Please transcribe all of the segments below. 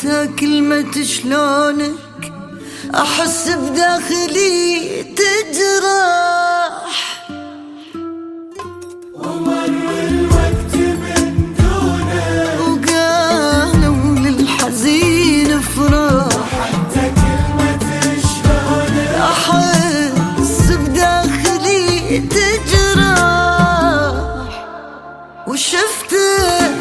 حتى كلمة شلونك أحس بداخلي تجرح. ومر الوقت من دونك وقالوا للحزين افرح، حتى كلمة شلونك أحس بداخلي تجرح. وشفتك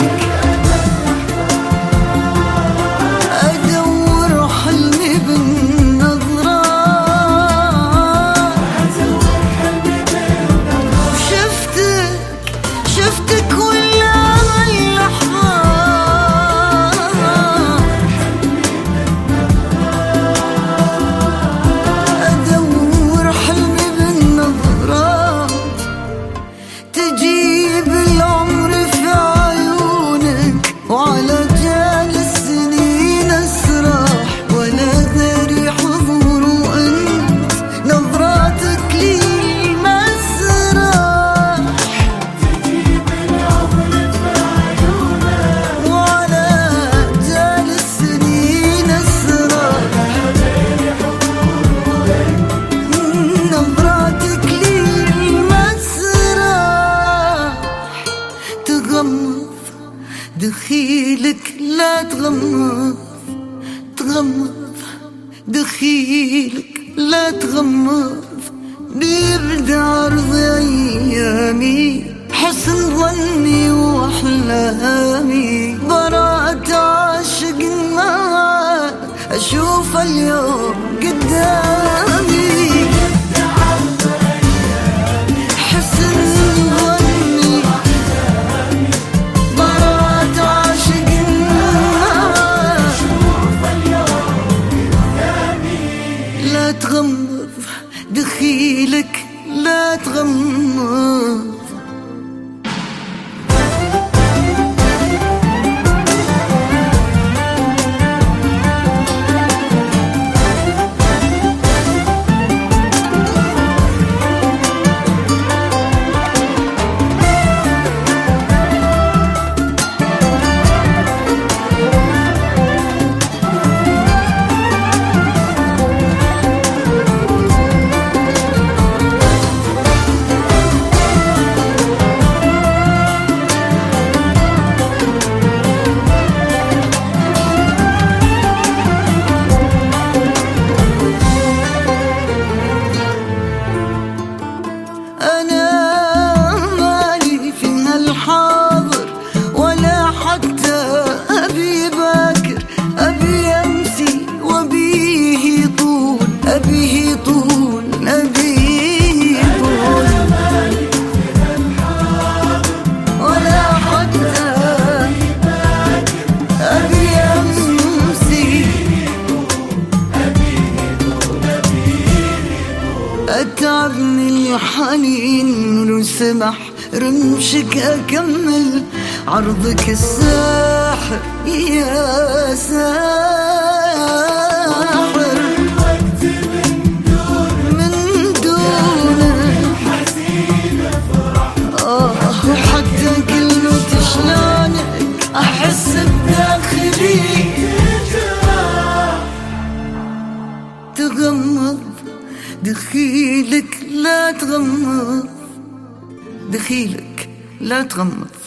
أدور حلمي بالنظرة، شفتك ولا اللحظة أدور حلمي بالنظرات، تجيب العمر في عيونك وعلى جال السنين أسرح، ولا داري حضور وأنت نظراتك لي مسرح. تجيب العمر في عيونك وعلى جال السنين أسرح، نظراتك لي مسرح. تغمض دخيلك لا تغمض، تغمض دخيلك لا تغمض. بيبدأ عرض أيامي، حسن ظني وأحلامي، براءة عاشق النار أشوف اليوم قدامي. حسن ظني براءة عاشق النار، لا تغمض دخيلك لا تغمض. أنا مالي في هالحاضر ولا حتى أبي باكر، أبي أمسي وأبيه طول، أبيه طول، أبيه طول. ولا حتى أبي أمسي، أتعبني الحنين وسمح رمشك أكمل عرضك الساحر يا ساحر. الوقت من دونك حزين افرح، وحتى كلمة شلونك أحس بداخلي تجرح. تغمض دخيلك لا تغمض، دخيلك لا تغمض.